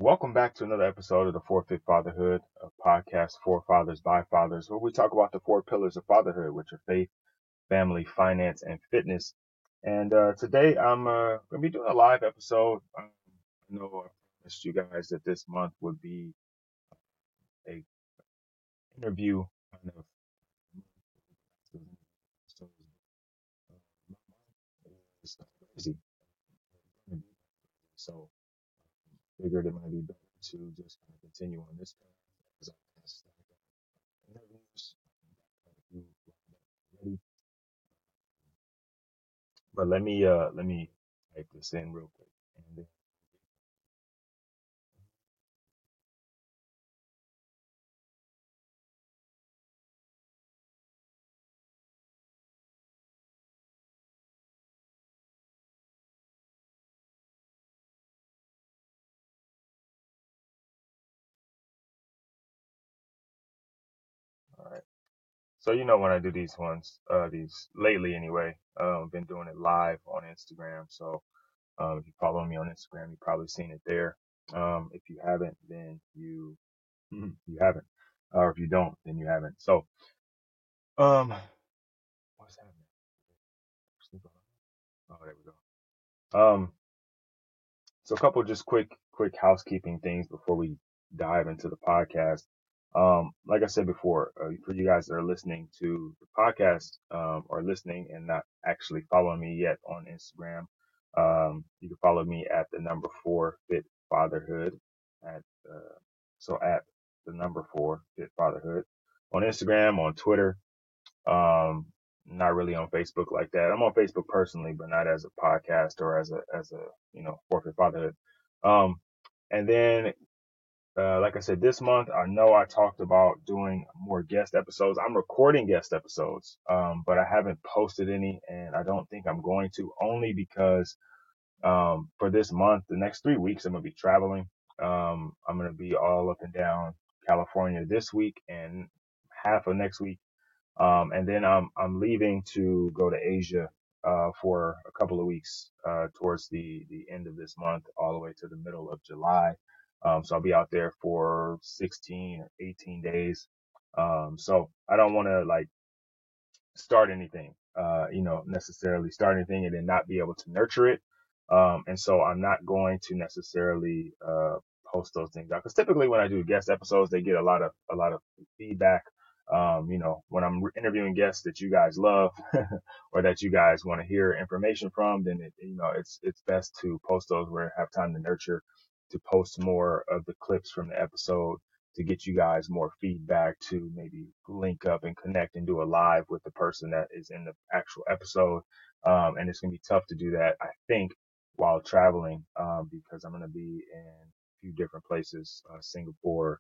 Welcome back to another episode of the Forfeit Fatherhood, a podcast for fathers by fathers, where we talk about the four pillars of fatherhood, which are faith, family, finance, and fitness. And today I'm going to be doing a live episode. I know I promised you guys that this month would be a interview kind of. So, it's crazy. So figured it might be better to just kind of continue on this path as I kind of stack up interviews. Got a few ready. But let me type this in real quick. And then, all right. So when I do these ones, these lately anyway, been doing it live on Instagram. So if you follow me on Instagram, you've probably seen it there. If you haven't, then you haven't, or if you don't, then you haven't. So um, what's happening? Oh, there we go. So a couple just quick housekeeping things before we dive into the podcast. Like I said before, for you guys that are listening to the podcast, or listening and not actually following me yet on Instagram, you can follow me at the number 4 Fit Fatherhood at, at the number 4 Fit Fatherhood on Instagram, on Twitter. Um, Not really on Facebook like that. I'm on Facebook personally, but not as a podcast or as a Forfeit Fatherhood. Um, and then like I said, this month I know I talked about doing more guest episodes. I'm recording guest episodes, but I haven't posted any, and I don't think I'm going to, only because for this month, the next 3 weeks, I'm gonna be traveling. I'm gonna be all up and down California this week and half of next week. And then I'm leaving to go to Asia for a couple of weeks towards the end of this month, all the way to the middle of July. So I'll be out there for 16 or 18 days. So I don't want to like start anything, necessarily start anything and then not be able to nurture it. And so I'm not going to necessarily post those things out, because typically when I do guest episodes, they get a lot of feedback. When I'm interviewing guests that you guys love or that you guys want to hear information from, then it's best to post those where I have time to nurture, to post more of the clips from the episode, to get you guys more feedback, to maybe link up and connect and do a live with the person that is in the actual episode. And it's going to be tough to do that, I think, while traveling, because I'm going to be in a few different places, Singapore,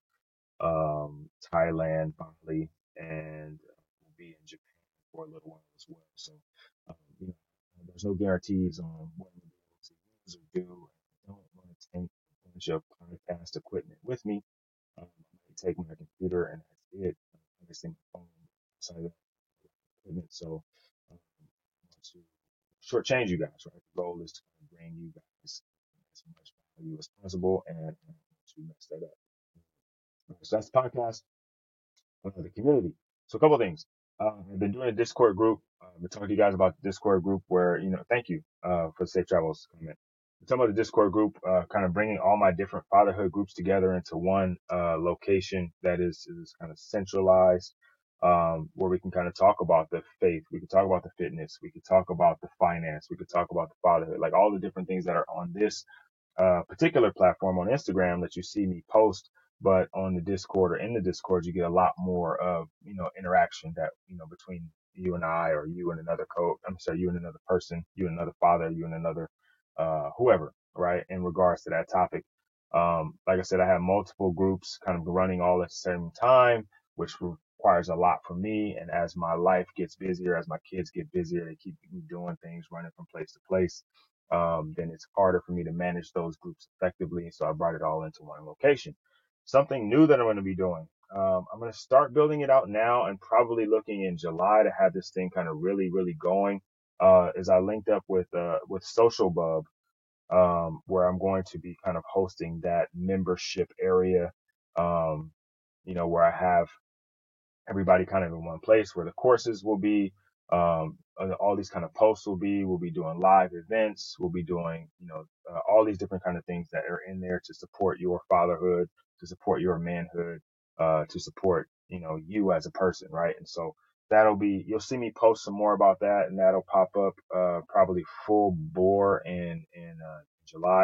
Thailand, Bali, and we'll be in Japan for a little while as well. So, um, you know, there's no guarantees on what I'm going to be able to use or do. I don't want to take a bunch of podcast equipment with me. I might take my computer and that's it. Obviously, my phone, outside of that equipment. So, I want to shortchange you guys, right? The goal is to kind of bring you guys as much value as possible, and I don't want to mess that up. So that's the podcast, the community. So a couple of things. I've been doing a Discord group. I've been talking to you guys about the Discord group where, thank you for the safe travels comment. I'm talking about the Discord group, kind of bringing all my different fatherhood groups together into one location that is kind of centralized, where we can kind of talk about the faith. We can talk about the fitness. We could talk about the finance. We could talk about the fatherhood, like all the different things that are on this particular platform on Instagram that you see me post, but on the Discord or in the Discord, you get a lot more of, interaction that, between you and I, or you and another I'm sorry, you and another person, you and another father, you and another, whoever, right? In regards to that topic. Like I said, I have multiple groups kind of running all at the same time, which requires a lot from me. And as my life gets busier, as my kids get busier, they keep me doing things, running from place to place, then it's harder for me to manage those groups effectively. So I brought it all into one location. Something new that I'm going to be doing. I'm going to start building it out now, and probably looking in July to have this thing kind of really, really going. Is I linked up with Social Bub. where I'm going to be kind of hosting that membership area, um, where I have everybody kind of in one place where the courses will be, all these kind of posts will be. We'll be doing live events. We'll be doing, all these different kind of things that are in there to support your fatherhood, to support your manhood, to support, you as a person, right? And so you'll see me post some more about that, and that'll pop up, probably full bore in July.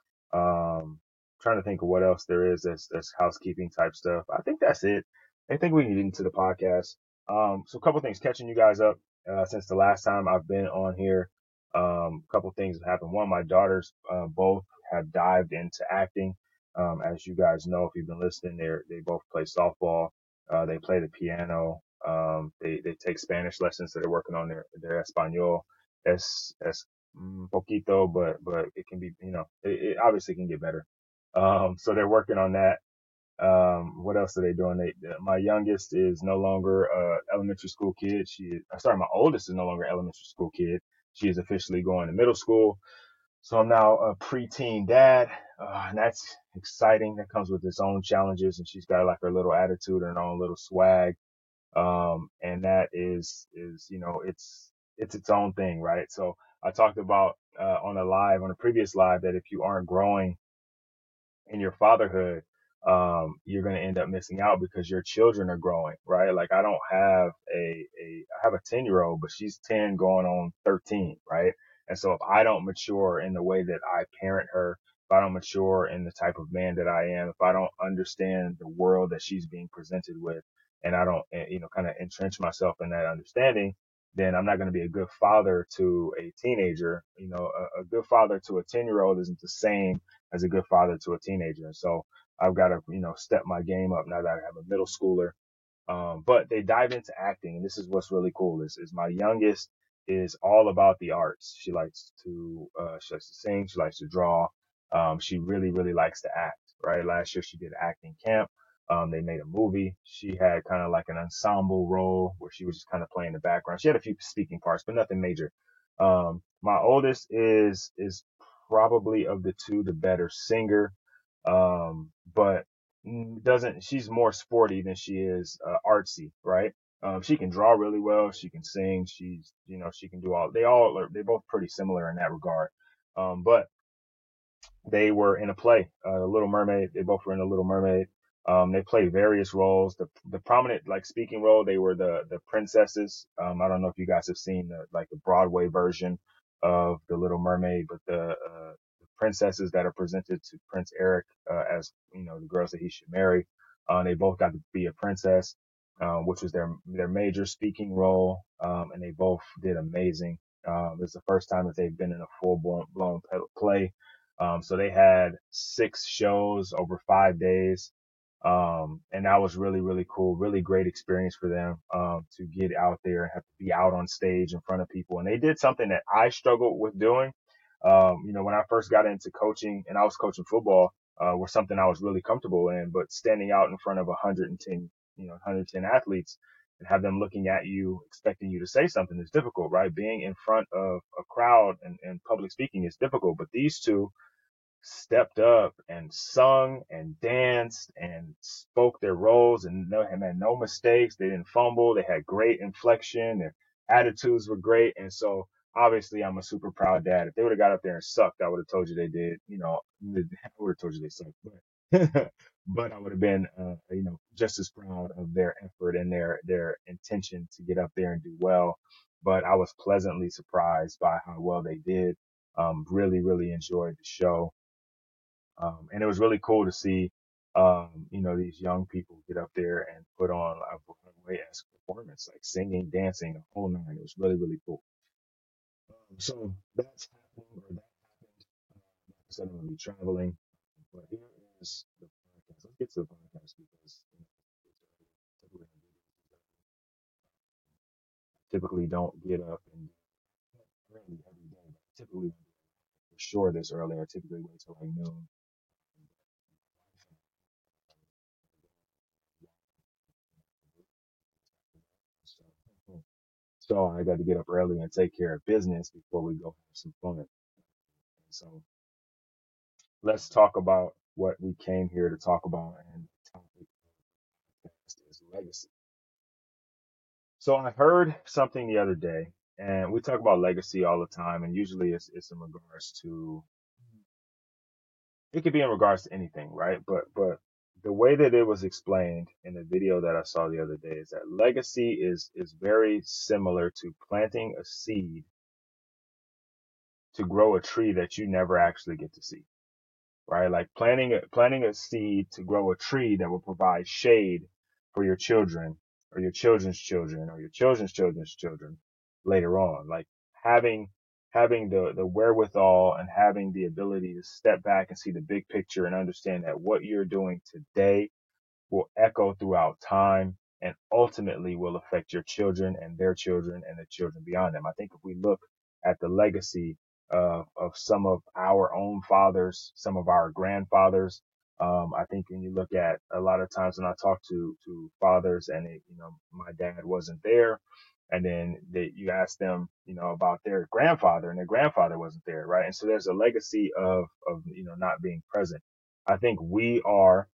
Trying to think of what else there is that's housekeeping type stuff. I think that's it. I think we can get into the podcast. So a couple things catching you guys up, since the last time I've been on here. A couple things have happened. One, my daughters, both have dived into acting. As you guys know, if you've been listening, they both play softball. They play the piano. They take Spanish lessons, so they're working on their Espanol. Es poquito, but it can be, it obviously can get better. So they're working on that. What else are they doing? My youngest is no longer a elementary school kid. My oldest is no longer elementary school kid. She is officially going to middle school. So I'm now a preteen dad, and that's exciting. That comes with its own challenges, and she's got like her little attitude and her own little swag. And that is, it's its own thing, right? So I talked about, on a previous live, that if you aren't growing in your fatherhood, you're going to end up missing out because your children are growing, right? Like I don't have I have a 10-year-old, but she's 10 going on 13, right? And so if I don't mature in the way that I parent her, if I don't mature in the type of man that I am, if I don't understand the world that she's being presented with, and I don't, kind of entrench myself in that understanding, then I'm not going to be a good father to a teenager. A good father to a 10-year-old isn't the same as a good father to a teenager. And so I've got to, step my game up now that I have a middle schooler. But they dive into acting, and this is what's really cool. Is my youngest is all about the arts. She likes to sing. She likes to draw. She really, really likes to act, right? Last year she did acting camp. They made a movie. She had kind of like an ensemble role where she was just kind of playing the background. She had a few speaking parts, but nothing major. My oldest is probably of the two the better singer. But doesn't she's more sporty than she is artsy, right? She can draw really well. She can sing. She can do they're both pretty similar in that regard. But they were in a play, The Little Mermaid. They both were in The Little Mermaid. They played various roles. The prominent like speaking role, they were the princesses. I don't know if you guys have seen the Broadway version of The Little Mermaid, but the princesses that are presented to Prince Eric, as the girls that he should marry. They both got to be a princess, which was their major speaking role, and they both did amazing. It's the first time that they've been in a full blown play. So they had 6 shows over 5 days. And that was really, really cool, really great experience for them, to get out there and have to be out on stage in front of people. And they did something that I struggled with doing. When I first got into coaching and I was coaching football, was something I was really comfortable in, but standing out in front of 110 athletes and have them looking at you, expecting you to say something is difficult, right? Being in front of a crowd and public speaking is difficult, but these two stepped up and sung and danced and spoke their roles and had no mistakes. They didn't fumble. They had great inflection. Their attitudes were great. And so obviously I'm a super proud dad. If they would have got up there and sucked, I would have told you they did, I would have told you they sucked, but, but I would have been, just as proud of their effort and their intention to get up there and do well. But I was pleasantly surprised by how well they did. Really, really enjoyed the show. And it was really cool to see, these young people get up there and put on a Broadway-esque performance, like singing, dancing, the whole nine. It was really, really cool. So that's happening, or that happened. Like I said, I'm going to be traveling, but here is the podcast. Let's get to the podcast because typically don't get up and early every day. But typically, for sure, this early. I typically wait till like noon. So I got to get up early and take care of business before we go have some fun. So let's talk about what we came here to talk about, and the topic is legacy. So I heard something the other day, and we talk about legacy all the time, and usually it's in regards to, it could be in regards to anything, right? But the way that it was explained in the video that I saw the other day is that legacy is very similar to planting a seed to grow a tree that you never actually get to see, right? Like planting a seed to grow a tree that will provide shade for your children or your children's children or your children's children's children later on. Like having having the wherewithal and having the ability to step back and see the big picture and understand that what you're doing today will echo throughout time and ultimately will affect your children and their children and the children beyond them. I think if we look at the legacy of some of our own fathers, some of our grandfathers, I think when you look at a lot of times when I talk to fathers and my dad wasn't there, and then you ask them, about their grandfather, and their grandfather wasn't there, right? And so there's a legacy of not being present. I think we are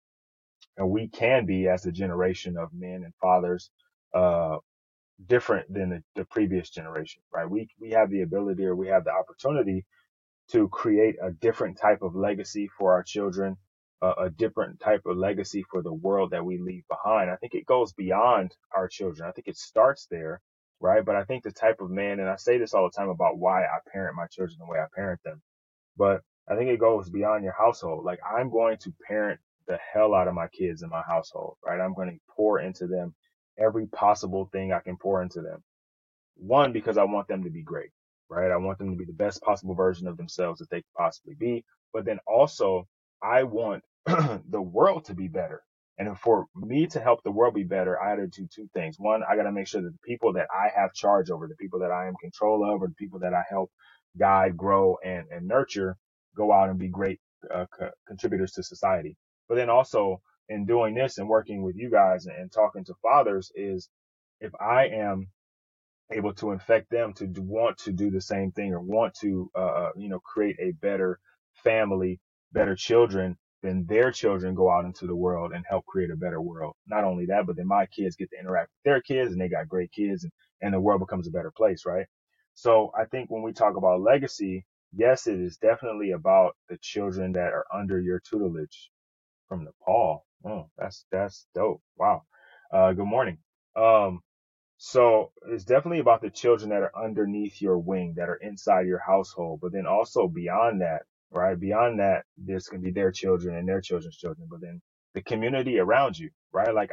and we can be as a generation of men and fathers uh different than the previous generation, right? We have the ability, or we have the opportunity to create a different type of legacy for our children, a different type of legacy for the world that we leave behind. I think it goes beyond our children. I think it starts there, right? But I think the type of man, and I say this all the time about why I parent my children the way I parent them, but I think it goes beyond your household. Like I'm going to parent the hell out of my kids in my household, right? I'm going to pour into them every possible thing I can pour into them. One, because I want them to be great, right? I want them to be the best possible version of themselves that they could possibly be. But then also, I want the world to be better. And for me to help the world be better, I got to do two things. One, I got to make sure that the people that I have charge over, the people that I am control over, the people that I help guide, grow, and nurture, go out and be great contributors to society. But then also, in doing this and working with you guys and talking to fathers, is if I am able to infect them to want to do the same thing, or want to create a better family, better children, then their children go out into the world and help create a better world. Not only that, but then my kids get to interact with their kids, and they got great kids, and the world becomes a better place, right? So I think when we talk about legacy, yes, it is definitely about the children that are under your tutelage. From Nepal. Oh, that's dope. Wow. Good morning. Um, so it's definitely about the children that are underneath your wing, that are inside your household, but then also beyond that, right? Beyond that, there's going to be their children and their children's children, but then the community around you, right? Like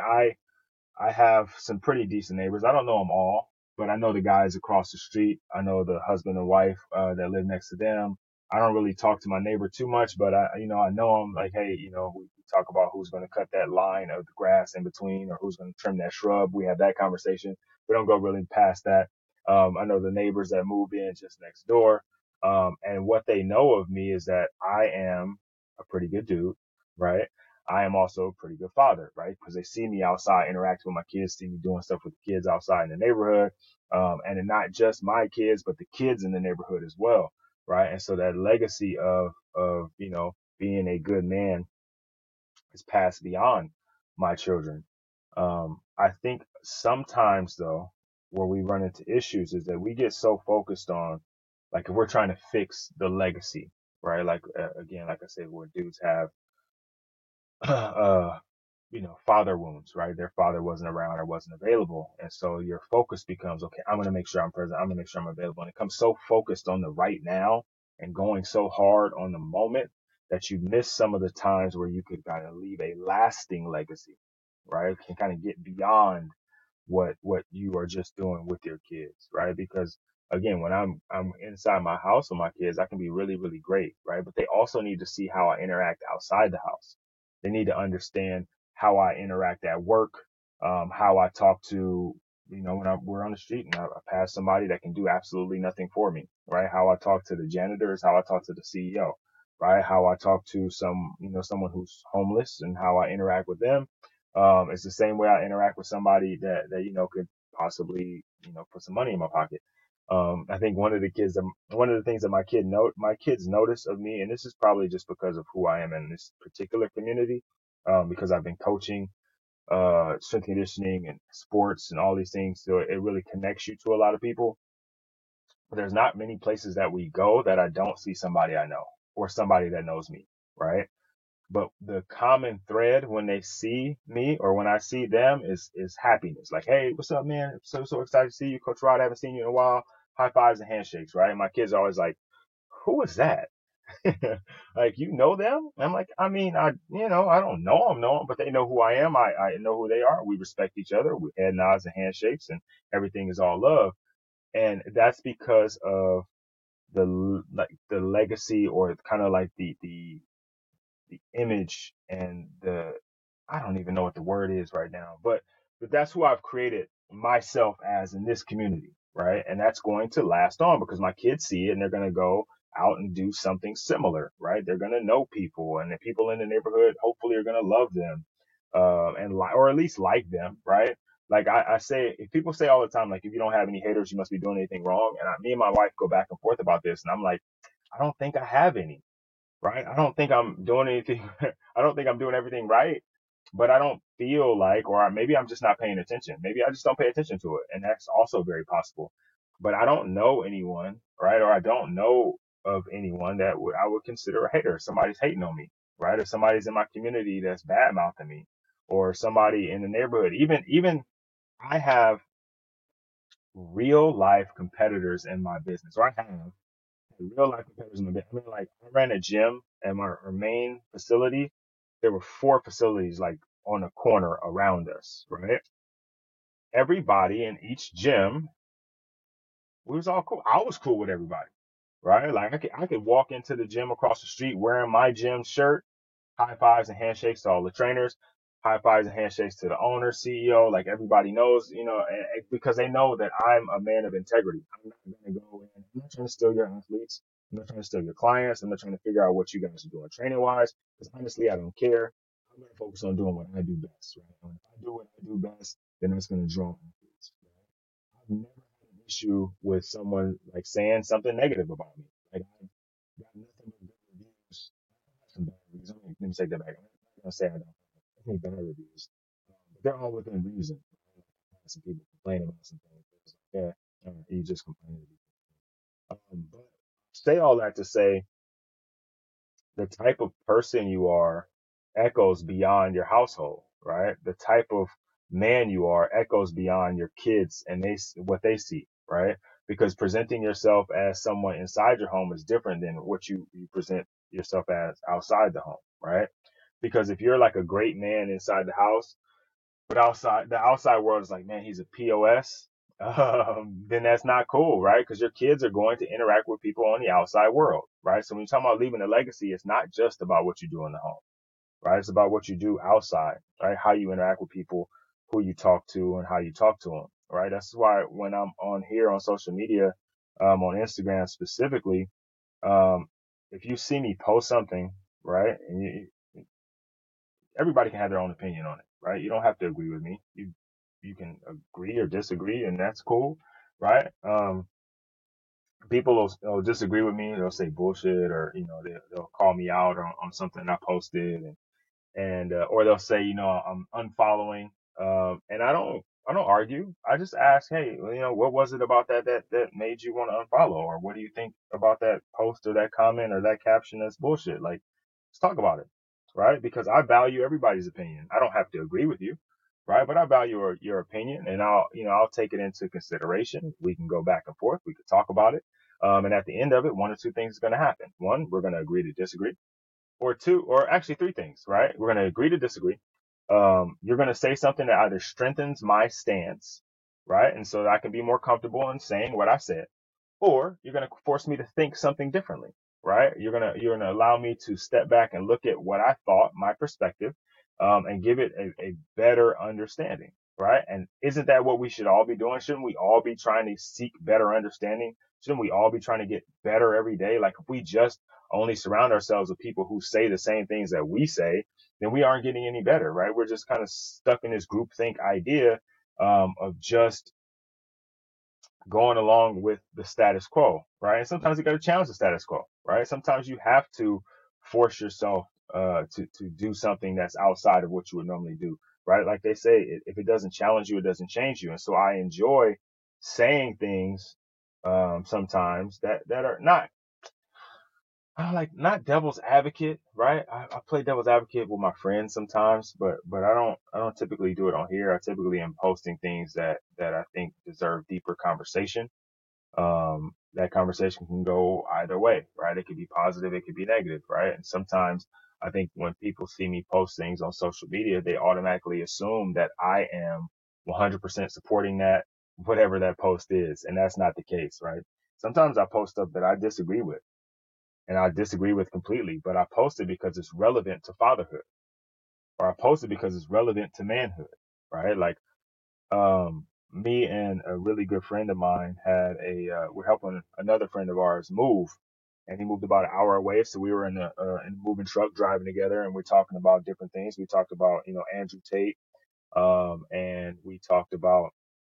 I have some pretty decent neighbors. I don't know them all, but I know the guys across the street. I know the husband and wife that live next to them. I don't really talk to my neighbor too much, but I know them. Like, hey, we talk about who's going to cut that line of the grass in between, or who's going to trim that shrub. We have that conversation. We don't go really past that. I know the neighbors that move in just next door. And what they know of me is that I am a pretty good dude, right? I am also a pretty good father, right? Because they see me outside interacting with my kids, see me doing stuff with the kids outside in the neighborhood. And then not just my kids, but the kids in the neighborhood as well, right? And so that legacy of being a good man is passed beyond my children. I think sometimes though, where we run into issues is that we get so focused on, like, if we're trying to fix the legacy, right? Like, again, like I said, where dudes have, uh, father wounds, right? Their father wasn't around or wasn't available. And so your focus becomes, okay, I'm going to make sure I'm present. I'm going to make sure I'm available. And it comes so focused on the right now and going so hard on the moment that you miss some of the times where you could kind of leave a lasting legacy, right? Can kind of get beyond what you are just doing with your kids, right? Because again, when I'm inside my house with my kids, I can be really, really great, right? But they also need to see how I interact outside the house. They need to understand how I interact at work, how I talk to, when we're on the street and I pass somebody that can do absolutely nothing for me, right? How I talk to the janitors, how I talk to the CEO, right? How I talk to someone who's homeless, and how I interact with them. It's the same way I interact with somebody that could possibly, put some money in my pocket. I think one of the things that my kids notice of me, and this is probably just because of who I am in this particular community, because I've been coaching, strength conditioning and sports and all these things. So it really connects you to a lot of people. But there's not many places that we go that I don't see somebody I know or somebody that knows me, right? But the common thread when they see me or when I see them is happiness. Like, hey, what's up, man? So excited to see you, Coach Rod. I haven't seen you in a while. High fives and handshakes, right? My kids are always like, who is that? Like, you know them? I'm like, I mean, I don't know them, but they know who I am. I know who they are. We respect each other. We head nods and handshakes, and everything is all love. And that's because of the legacy, or kind of like the image and I don't even know what the word is right now, but that's who I've created myself as in this community, right? And that's going to last on because my kids see it and they're going to go out and do something similar, right? They're going to know people, and the people in the neighborhood hopefully are going to love them, or at least like them, right? Like I say, if people say all the time, like, if you don't have any haters, you must be doing anything wrong. And me and my wife go back and forth about this, and I'm like, I don't think I have any, right? I don't think I'm doing anything. I don't think I'm doing everything right, but I don't feel like, or maybe I'm just not paying attention. Maybe I just don't pay attention to it. And that's also very possible. But I don't know anyone, right? Or I don't know of anyone that I would consider a hater. Somebody's hating on me, right? Or somebody's in my community that's bad mouthing me, or somebody in the neighborhood. Even I have real life competitors in my business, or I have real life competitors in my business. I mean, like, I ran a gym at our main facility. There were four facilities like on a corner around us, right? Everybody in each gym, we was all cool. I was cool with everybody, right? Like, I could walk into the gym across the street wearing my gym shirt, high fives and handshakes to all the trainers, high fives and handshakes to the owner, CEO. Like, everybody knows, because they know that I'm a man of integrity. I'm not going to go in. I'm not trying to steal your athletes. I'm not trying to steal your clients. I'm not trying to figure out what you guys are doing training wise, because honestly, I don't care. I'm going to focus on doing what I do best, right? And if I do what I do best, then that's going to draw athletes, right? I've never had an issue with someone like saying something negative about me. Like, I've got nothing but good reviews. Some bad reviews. Let me take that back. I'm not gonna say I don't have any bad reviews, but they're all within reason. I've had some people complain about some things. It's like, yeah, you just complaining. But say all that to say, the type of person you are echoes beyond your household, right? The type of man you are echoes beyond your kids and what they see, right? Because presenting yourself as someone inside your home is different than what you present yourself as outside the home, right? Because if you're like a great man inside the house, but the outside world is like, man, he's a POS, then that's not cool, right? Because your kids are going to interact with people on the outside world, right? So when you're talking about leaving a legacy, it's not just about what you do in the home, right? It's about what you do outside, right? How you interact with people, who you talk to, and how you talk to them, right? That's why when I'm on here on social media, on Instagram specifically, um, if you see me post something, right, and everybody can have their own opinion on it, right? You don't have to agree with me. You can agree or disagree, and that's cool, right? People will disagree with me. They'll say bullshit, or they'll call me out on something I posted, and or they'll say, I'm unfollowing, and I don't argue. I just ask, hey, well, what was it about that made you want to unfollow, or what do you think about that post or that comment or that caption that's bullshit? Like, let's talk about it, right? Because I value everybody's opinion. I don't have to agree with you, right? But I value your opinion, and I'll take it into consideration. We can go back and forth. We could talk about it. And at the end of it, one or two things is going to happen. One, we're going to agree to disagree, or two, or actually three things, right? We're going to agree to disagree. You're going to say something that either strengthens my stance, right? And so that I can be more comfortable in saying what I said, or you're going to force me to think something differently, right? You're going to allow me to step back and look at what I thought, my perspective, and give it a better understanding, right? And isn't that what we should all be doing? Shouldn't we all be trying to seek better understanding? Shouldn't we all be trying to get better every day? Like, if we just only surround ourselves with people who say the same things that we say, then we aren't getting any better, right? We're just kind of stuck in this groupthink idea, of just going along with the status quo, right? And sometimes you got to challenge the status quo, right? Sometimes you have to force yourself to do something that's outside of what you would normally do, right? Like they say, if it doesn't challenge you, it doesn't change you. And so I enjoy saying things sometimes that are not, I don't like, not devil's advocate, right? I play devil's advocate with my friends sometimes, but I don't typically do it on here. I typically am posting things that I think deserve deeper conversation. That conversation can go either way, right? It could be positive, it could be negative, right? And sometimes I think when people see me post things on social media, they automatically assume that I am 100% supporting that, whatever that post is. And that's not the case, right? Sometimes I post stuff that I disagree with and I disagree with completely, but I post it because it's relevant to fatherhood, or I post it because it's relevant to manhood, right? Like, me and a really good friend of mine had we're helping another friend of ours move, and he moved about an hour away. So we were in a moving truck driving together, and we're talking about different things. We talked about, Andrew Tate, and we talked about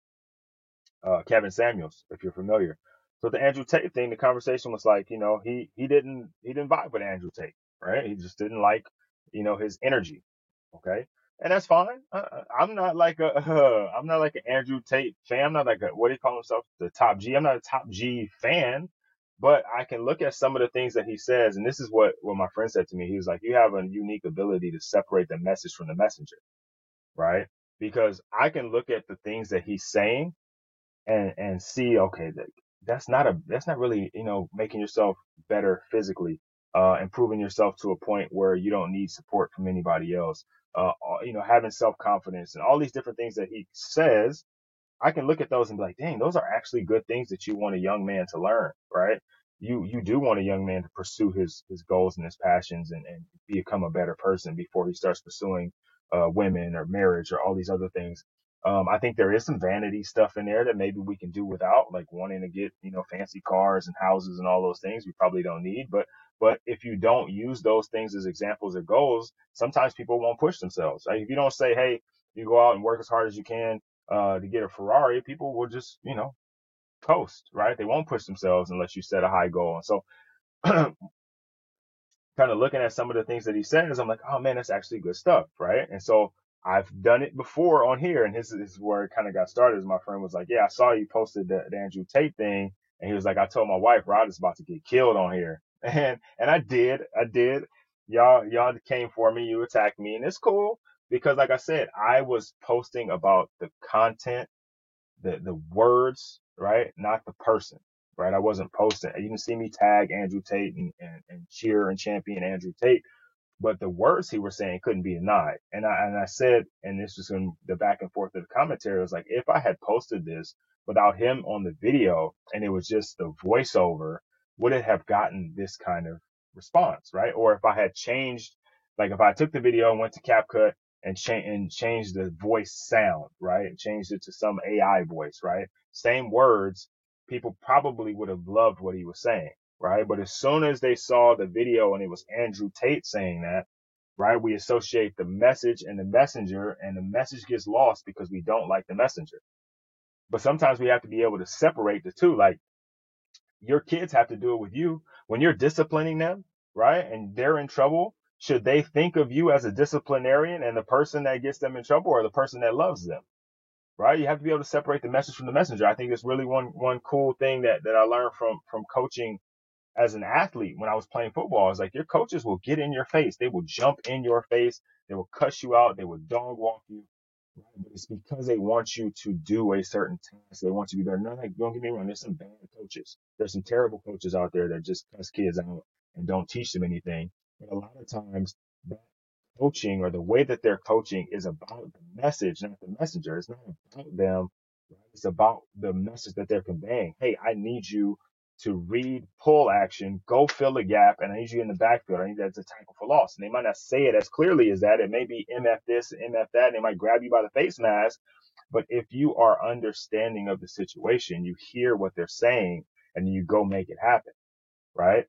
Kevin Samuels, if you're familiar. So the Andrew Tate thing, the conversation was like, he didn't vibe with Andrew Tate, right? He just didn't like, his energy. Okay. And that's fine. I'm not like I'm not like an Andrew Tate fan. I'm not like what do you call himself? The top G. I'm not a top G fan, but I can look at some of the things that he says. And this is what my friend said to me. He was like, you have a unique ability to separate the message from the messenger, right? Because I can look at the things that he's saying and see, okay, that's not really, making yourself better physically, improving yourself to a point where you don't need support from anybody else, having self-confidence and all these different things that he says. I can look at those and be like, dang, those are actually good things that you want a young man to learn, right? You do want a young man to pursue his goals and his passions and become a better person before he starts pursuing women or marriage or all these other things. I think there is some vanity stuff in there that maybe we can do without, like wanting to get, fancy cars and houses and all those things we probably don't need. But if you don't use those things as examples or goals, sometimes people won't push themselves. Like if you don't say, hey, you go out and work as hard as you can to get a Ferrari, people will just, coast, right? They won't push themselves unless you set a high goal. And so kind of looking at some of the things that he says, I'm like, oh man, that's actually good stuff, right? And so I've done it before on here, and this is where it kind of got started. As my friend was like, yeah, I saw you posted the Andrew Tate thing, and he was like, I told my wife Rod is about to get killed on here, and I did. Y'all came for me, you attacked me, and it's cool because, like I said, I was posting about the content, the words, right? Not the person, right? I wasn't posting. You didn't see me tag Andrew Tate and cheer and champion Andrew Tate, but the words he was saying couldn't be denied. And I said, and this was in the back and forth of the commentary, it was like, if I had posted this without him on the video and it was just the voiceover, would it have gotten this kind of response, right? Or if I had changed, like if I took the video and went to CapCut and changed the voice sound, right? And changed it to some AI voice, right? Same words, people probably would have loved what he was saying, right? But as soon as they saw the video and it was Andrew Tate saying that, right, we associate the message and the messenger, and the message gets lost because we don't like the messenger. But sometimes we have to be able to separate the two. Like your kids have to do it with you when you're disciplining them, right? And they're in trouble. Should they think of you as a disciplinarian and the person that gets them in trouble, or the person that loves them? Right? You have to be able to separate the message from the messenger. I think it's really one cool thing that I learned from coaching as an athlete when I was playing football. Is like your coaches will get in your face. They will jump in your face. They will cuss you out. They will dog walk you. Right? But it's because they want you to do a certain task. They want you to be better. No, like, don't get me wrong. There's some bad coaches. There's some terrible coaches out there that just cuss kids out and don't teach them anything. But a lot of times that coaching or the way that they're coaching is about the message, not the messenger. It's not about them. Right? It's about the message that they're conveying. Hey, I need you to read pull action, go fill the gap, and I need you in the backfield. I need that to tackle for loss. And they might not say it as clearly as that. It may be MF this, MF that, and they might grab you by the face mask. But if you are understanding of the situation, you hear what they're saying and you go make it happen, right?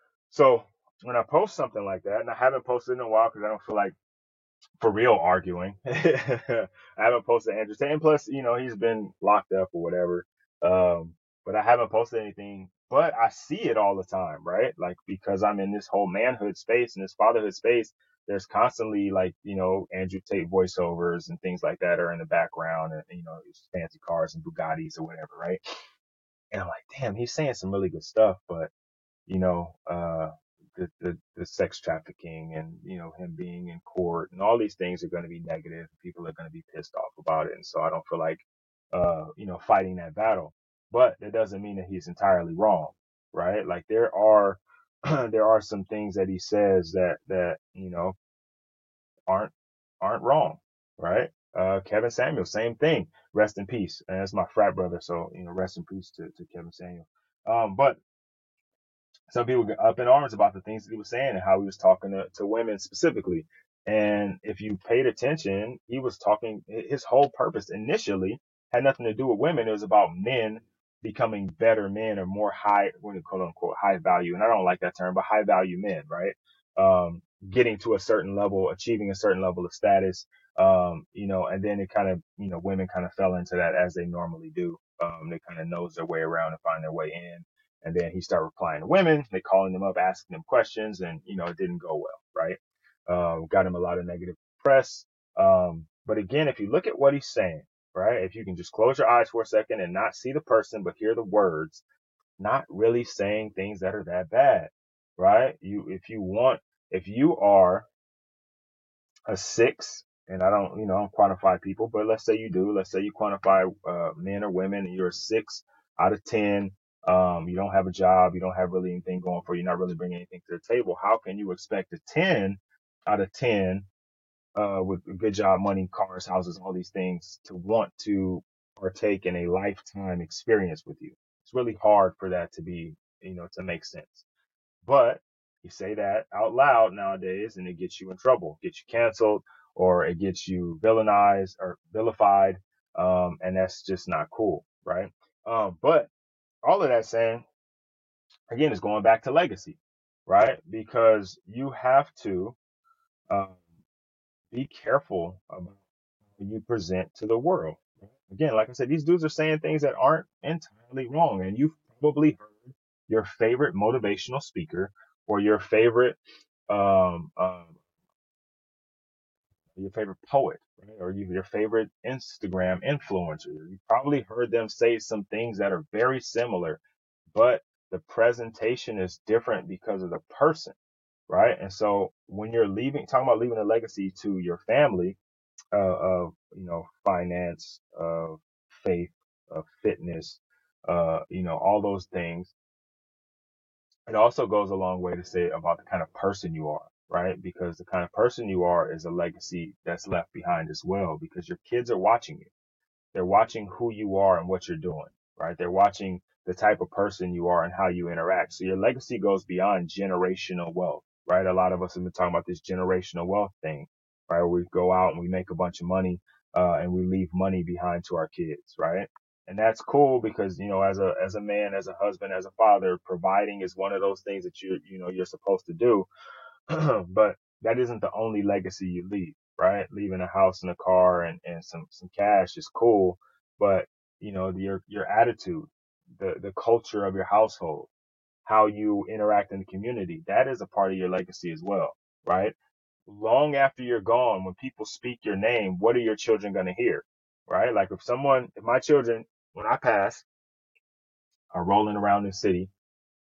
So when I post something like that, and I haven't posted in a while because I don't feel like for real arguing. I haven't posted Andrew Tate. And plus, he's been locked up or whatever. But I haven't posted anything, but I see it all the time, right? Like, because I'm in this whole manhood space and this fatherhood space, there's constantly like, Andrew Tate voiceovers and things like that are in the background and, fancy cars and Bugattis or whatever, right? And I'm like, damn, he's saying some really good stuff, but you know, uh, the sex trafficking and, him being in court and all these things are going to be negative. People are going to be pissed off about it. And so I don't feel like, fighting that battle, but that doesn't mean that he's entirely wrong, right? Like there are, there are some things that he says that, aren't, aren't wrong, right? Kevin Samuel, same thing. Rest in peace. And that's my frat brother. So, rest in peace to Kevin Samuel. But some people get up in arms about the things that he was saying and how he was talking to women specifically. And if you paid attention, he was talking, his whole purpose initially had nothing to do with women. It was about men becoming better men or more high, what do you quote unquote, high value. And I don't like that term, but high value men, right? Getting to a certain level, achieving a certain level of status, and then it kind of, women kind of fell into that as they normally do. They kind of nose their way around and find their way in. And then he started replying to women. They calling them up, asking them questions, and it didn't go well, right? Got him a lot of negative press. But again, if you look at what he's saying, right, if you can just close your eyes for a second and not see the person but hear the words, not really saying things that are that bad, right? If you are a 6, and I don't quantify people, but let's say you do. Let's say you quantify men or women, and you're a 6 out of 10. You don't have a job, you don't have really anything going for you, you're not really bringing anything to the table. How can you expect a 10 out of 10 with a good job, money, cars, houses, all these things to want to partake in a lifetime experience with you? It's really hard for that to be, to make sense. But you say that out loud nowadays and it gets you in trouble, gets you canceled, or it gets you villainized or vilified. And that's just not cool, right? But all of that saying, again, is going back to legacy, right? Because you have to um, be careful about how you present to the world. Again, like I said, these dudes are saying things that aren't entirely wrong. And you've probably heard your favorite motivational speaker or um, um, your favorite poet, right? Or your favorite Instagram influencer. You probably heard them say some things that are very similar, but the presentation is different because of the person, right? And so when you're talking about leaving a legacy to your family, of finance, of faith, of fitness, all those things. It also goes a long way to say about the kind of person you are, right? Because the kind of person you are is a legacy that's left behind as well, because your kids are watching you. They're watching who you are and what you're doing, right? They're watching the type of person you are and how you interact. So your legacy goes beyond generational wealth, right? A lot of us have been talking about this generational wealth thing, right? Where we go out and we make a bunch of money, and we leave money behind to our kids, right? And that's cool because, as a man, as a husband, as a father, providing is one of those things that you're supposed to do. But that isn't the only legacy you leave, right? Leaving a house and a car and some cash is cool, but your attitude, the culture of your household, how you interact in the community, that is a part of your legacy as well, right? Long after you're gone, when people speak your name, what are your children going to hear, right? Like if my children, when I pass, are rolling around the city,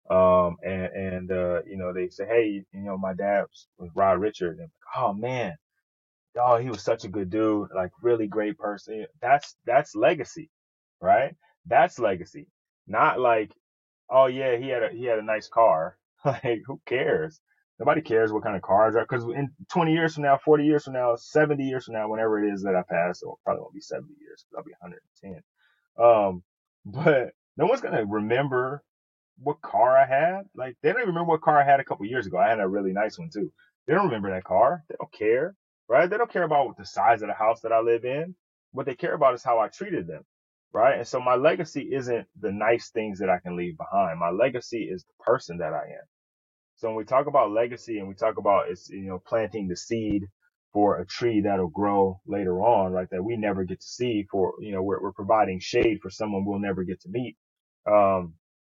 they say, hey, my dad was Rod Richard. And, oh man, oh, he was such a good dude, like really great person. That's legacy, right? That's legacy. Not like, oh yeah, he had a nice car. Like, who cares? Nobody cares what kind of car I drive. Because in 20 years from now, 40 years from now, 70 years from now, whenever it is that I pass, or probably won't be 70 years because I'll be 110. But no one's gonna remember what car I had. Like, they don't even remember what car I had a couple years ago. I had a really nice one too. They don't remember that car. They don't care, right? They don't care about the size of the house that I live in. What they care about is how I treated them, right? And so my legacy isn't the nice things that I can leave behind. My legacy is the person that I am. So when we talk about legacy and we talk about it's, planting the seed, for a tree that'll grow later on, right? That we never get to see for, we're providing shade for someone we'll never get to meet. Um,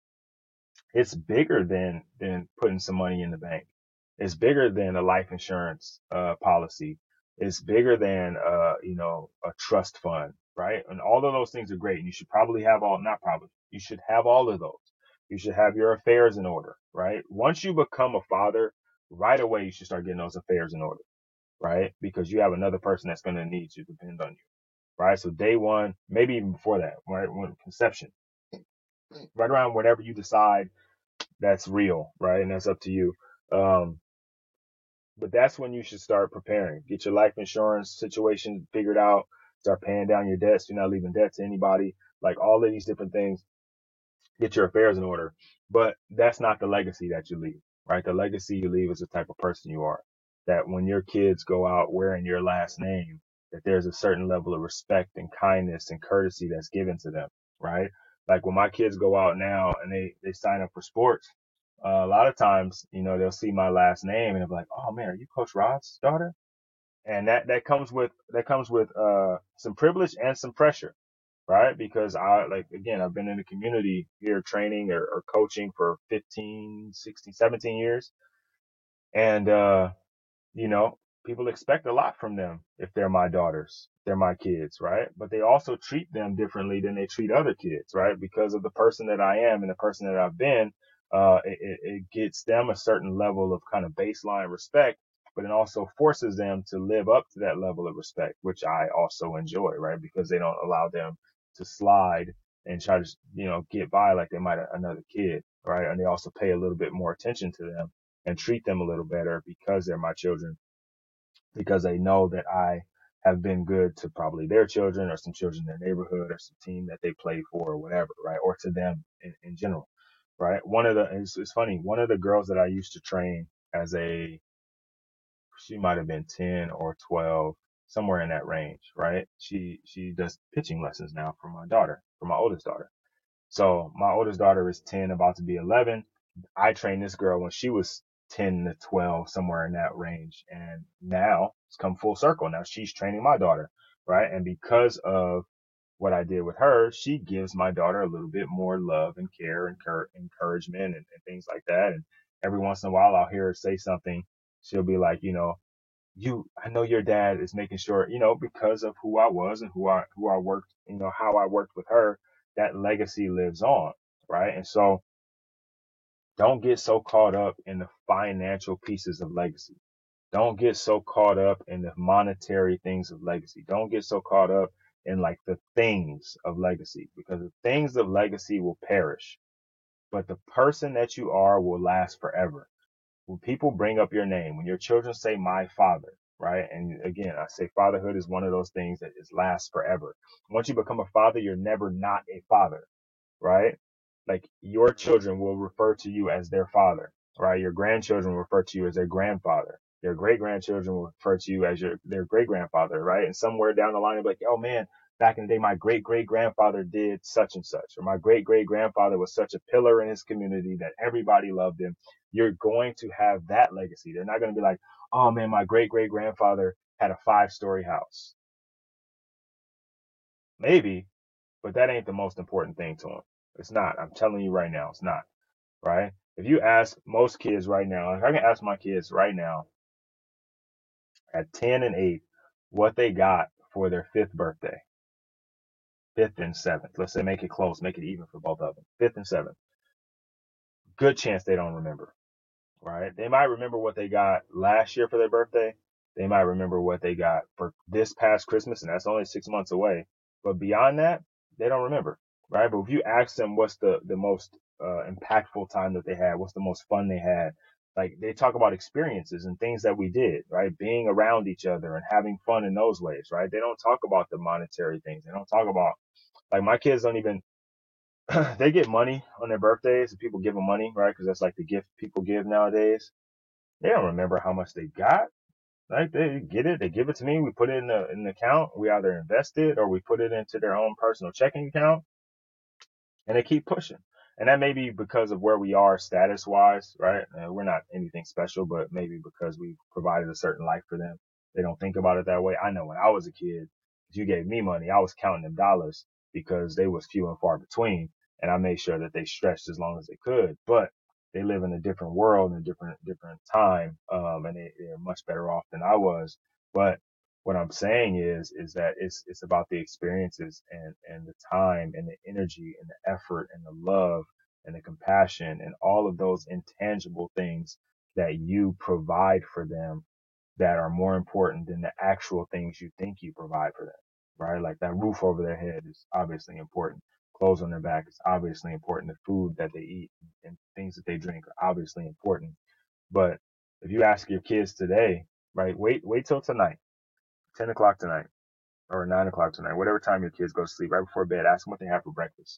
it's bigger than putting some money in the bank. It's bigger than a life insurance policy. It's bigger than a trust fund, right? And all of those things are great. And you should probably have all, not probably, you should have all of those. You should have your affairs in order, right? Once you become a father, right away you should start getting those affairs in order, right? Because you have another person that's going to need you, depend on you, right? So day one, maybe even before that, right? When conception, right around whenever you decide that's real, right? And that's up to you. Um, but that's when you should start preparing. Get your life insurance situation figured out. Start paying down your debts. You're not leaving debt to anybody. Like all of these different things. Get your affairs in order. But that's not the legacy that you leave, right? The legacy you leave is the type of person you are. That when your kids go out wearing your last name, that there's a certain level of respect and kindness and courtesy that's given to them, right? Like when my kids go out now and they sign up for sports, a lot of times, they'll see my last name and they'll be like, "Oh man, are you Coach Rod's daughter?" And that comes with some privilege and some pressure, right? Because I've been in the community here training or coaching for 15, 16, 17 years. And, you know, people expect a lot from them if they're my daughters, they're my kids, right? But they also treat them differently than they treat other kids, right? Because of the person that I am and the person that I've been, it gets them a certain level of kind of baseline respect, but it also forces them to live up to that level of respect, which I also enjoy, right? Because they don't allow them to slide and try to, get by like they might another kid, right? And they also pay a little bit more attention to them and treat them a little better because they're my children, because they know that I have been good to probably their children or some children in their neighborhood or some team that they play for or whatever, right? Or to them in general, right? It's funny, one of the girls that I used to train she might have been 10 or 12, somewhere in that range, right? She does pitching lessons now for my oldest daughter. So my oldest daughter is 10, about to be 11. I trained this girl when she was 10 to 12, somewhere in that range. And now it's come full circle. Now she's training my daughter, right? And because of what I did with her, she gives my daughter a little bit more love and care and encouragement and things like that. And every once in a while, I'll hear her say something. She'll be like, I know your dad is making sure, because of who I was and who I worked, how I worked with her, that legacy lives on, right? And so don't get so caught up in the financial pieces of legacy. Don't get so caught up in the monetary things of legacy. Don't get so caught up in like the things of legacy, because the things of legacy will perish, but the person that you are will last forever. When people bring up your name, when your children say my father, right? And again, I say fatherhood is one of those things that is lasts forever. Once you become a father, you're never not a father, right? Like your children will refer to you as their father, right? Your grandchildren will refer to you as their grandfather. Their great grandchildren will refer to you as their great grandfather, right? And somewhere down the line, they'll be like, oh man, back in the day, my great great grandfather did such and such, or my great great grandfather was such a pillar in his community that everybody loved him. You're going to have that legacy. They're not going to be like, oh man, my great great grandfather had a 5-story house. Maybe, but that ain't the most important thing to them. It's not. I'm telling you right now, it's not. Right? If you ask most kids right now, if I can ask my kids right now at 10 and 8 what they got for their fifth birthday, fifth and seventh, let's say make it close, make it even for both of them, fifth and seventh, good chance they don't remember. Right? They might remember what they got last year for their birthday. They might remember what they got for this past Christmas, and that's only 6 months away. But beyond that, they don't remember. Right? But if you ask them what's the most impactful time that they had, what's the most fun they had, like they talk about experiences and things that we did, right? Being around each other and having fun in those ways, right? They don't talk about the monetary things. They don't talk about, like, my kids don't even they get money on their birthdays and people give them money, right? Because that's like the gift people give nowadays. They don't remember how much they got. Like they get it, they give it to me. We put it in the account. We either invest it or we put it into their own personal checking account, and they keep pushing. And that may be because of where we are status wise, right? We're not anything special, but maybe because we've provided a certain life for them. They don't think about it that way. I know when I was a kid, if you gave me money, I was counting them dollars because they was few and far between. And I made sure that they stretched as long as they could. But they live in a different world and a different time. And they're much better off than I was. But what I'm saying is that it's about the experiences and the time and the energy and the effort and the love and the compassion and all of those intangible things that you provide for them that are more important than the actual things you think you provide for them, right? Like that roof over their head is obviously important. Clothes on their back is obviously important. The food that they eat and things that they drink are obviously important. But if you ask your kids today, right, wait till tonight, 10 o'clock tonight or 9 o'clock tonight, whatever time your kids go to sleep, right before bed, ask them what they have for breakfast.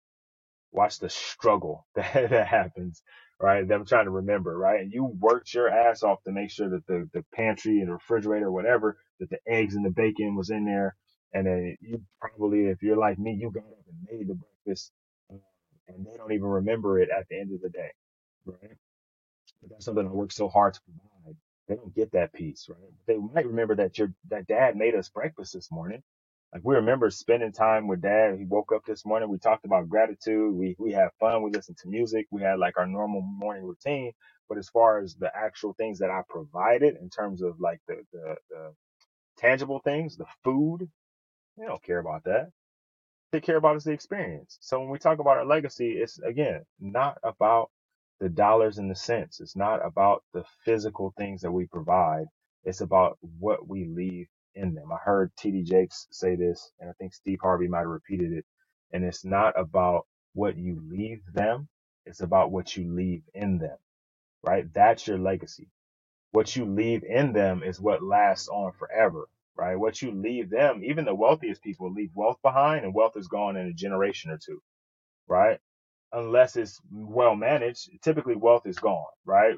Watch the struggle that happens, right? Them trying to remember, right? And you worked your ass off to make sure that the pantry and the refrigerator, whatever, that the eggs and the bacon was in there. And then you probably, if you're like me, you got up and made the breakfast, uh, and they don't even remember it at the end of the day, right? But that's something I work so hard to provide. They don't get that piece, right? They might remember that dad made us breakfast this morning. Like we remember spending time with dad. He woke up this morning. We talked about gratitude. We had fun. We listened to music. We had like our normal morning routine. But as far as the actual things that I provided in terms of like the tangible things, the food, they don't care about that. They care about is the experience. So when we talk about our legacy, it's again not about the dollars and the cents. It's not about the physical things that we provide. It's about what we leave in them. I heard TD Jakes say this, and I think Steve Harvey might have repeated it. And it's not about what you leave them. It's about what you leave in them, right? That's your legacy. What you leave in them is what lasts on forever, right? What you leave them, even the wealthiest people leave wealth behind, and wealth is gone in a generation or two, right? Unless it's well managed, typically wealth is gone, right?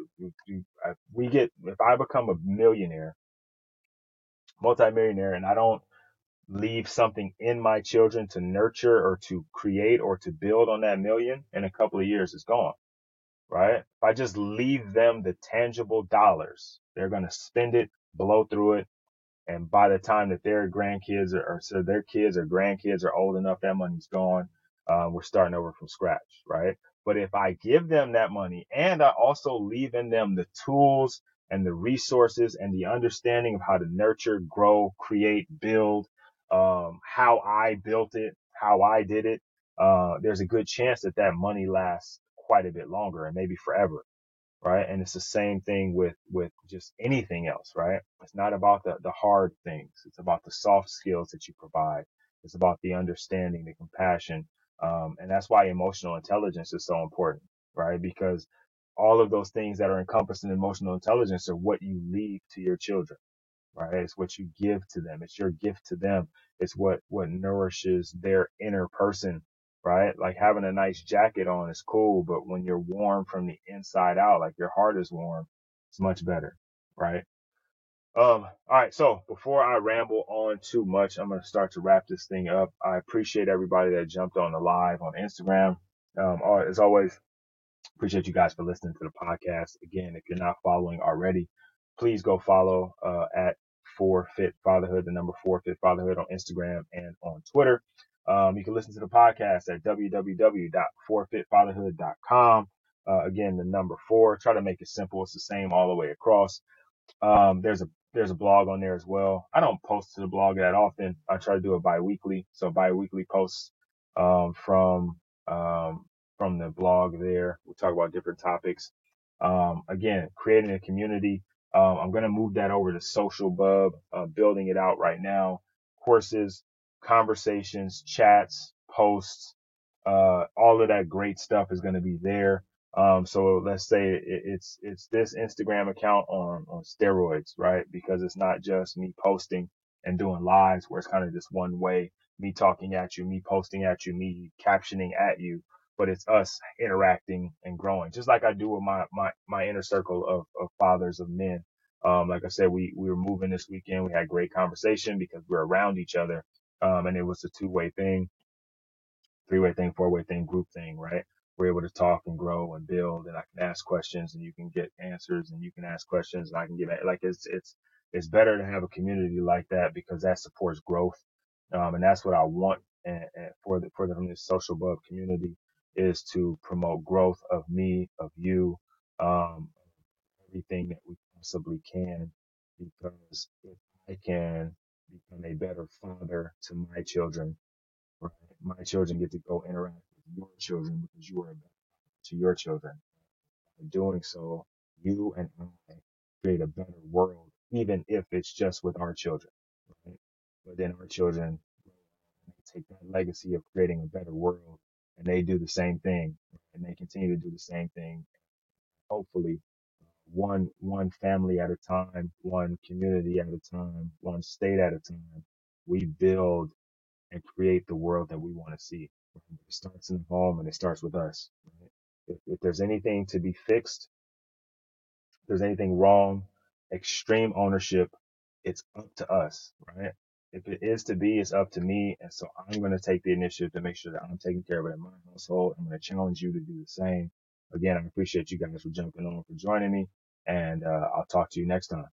If I become a millionaire, multimillionaire, and I don't leave something in my children to nurture or to create or to build on that million, in a couple of years, it's gone, right? If I just leave them the tangible dollars, they're going to spend it, blow through it. And by the time that their grandkids so their kids or grandkids are old enough, that money's gone. We're starting over from scratch, right? But if I give them that money and I also leave in them the tools and the resources and the understanding of how to nurture, grow, create, build, how I built it, how I did it, there's a good chance that that money lasts quite a bit longer and maybe forever, right? And it's the same thing with just anything else, right? It's not about the hard things. It's about the soft skills that you provide. It's about the understanding, the compassion. And that's why emotional intelligence is so important, right? Because all of those things that are encompassed in emotional intelligence are what you leave to your children, right? It's what you give to them. It's your gift to them. It's what nourishes their inner person, right? Like having a nice jacket on is cool, but when you're warm from the inside out, like your heart is warm, it's much better, right? All right. So before I ramble on too much, I'm going to start to wrap this thing up. I appreciate everybody that jumped on the live on Instagram. As always, appreciate you guys for listening to the podcast. Again, if you're not following already, please go follow at Forfeit Fatherhood, the number Forfeit Fatherhood on Instagram and on Twitter. You can listen to the podcast at www.forfeitfatherhood.com. Again, the number four. Try to make it simple. It's the same all the way across. There's a blog on there as well. I don't post to the blog that often. I try to do it bi-weekly. So bi-weekly posts um, from um, from the blog there. We talk about different topics. Again, creating a community. I'm gonna move that over to Social Bub, building it out right now. Courses, conversations, chats, posts, all of that great stuff is gonna be there. So let's say it's this Instagram account on steroids, right? Because it's not just me posting and doing lives where it's kind of just one way, me talking at you, me posting at you, me captioning at you, but it's us interacting and growing, just like I do with my inner circle of fathers of men. Like I said, we were moving this weekend. We had great conversation because we're around each other. And it was a two-way thing, three-way thing, four-way thing, group thing, right? We're able to talk and grow and build, and I can ask questions and you can get answers and you can ask questions and I can get like it's better to have a community like that because that supports growth. And that's what I want and from this social bub community is to promote growth of me, of you, um, everything that we possibly can, because if I can become a better father to my children, right, my children get to go interact with your children because you are a better father to your children. In doing so, you and I create a better world, even if it's just with our children, right? But then our children take that legacy of creating a better world and they do the same thing, right? And they continue to do the same thing. Hopefully, one family at a time, one community at a time, one state at a time, we build and create the world that we want to see. Right? It starts in the home and it starts with us. Right? If there's anything to be fixed, if there's anything wrong, extreme ownership, it's up to us, right? If it is to be, it's up to me. And so I'm going to take the initiative to make sure that I'm taking care of it in my household. I'm going to challenge you to do the same. Again, I appreciate you guys for jumping on, for joining me, and I'll talk to you next time.